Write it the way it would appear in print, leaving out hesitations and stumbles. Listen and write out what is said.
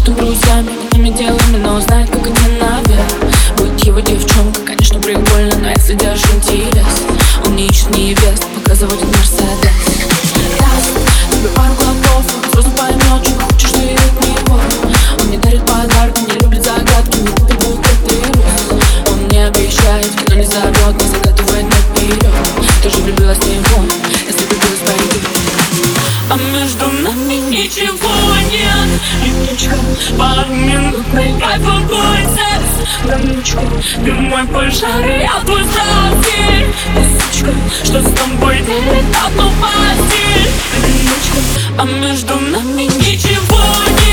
просто друзьями, одними делами, но знает, как идти наверх. Быть его девчонкой, конечно, прикольно, но если держишь интерес, он не ищет невест, пока заводит Мерседес. Даст тебе пару глотков, он сразу поймет, что хочешь ты от него. Он не дарит подарки, не любит загадки, не купит букет. Он не обещает, в кино не зовет, не загадывает наперед. Ты же влюбилась в него, если влюбилась, пойди. А между нами ничего нет. Липучка, пару-минутный кайф, будет секс. Громючка, ты мой пожар, я твой сталкер. Сучка, что с тобой делит одну постель. Липучка, а между нами ничего нет.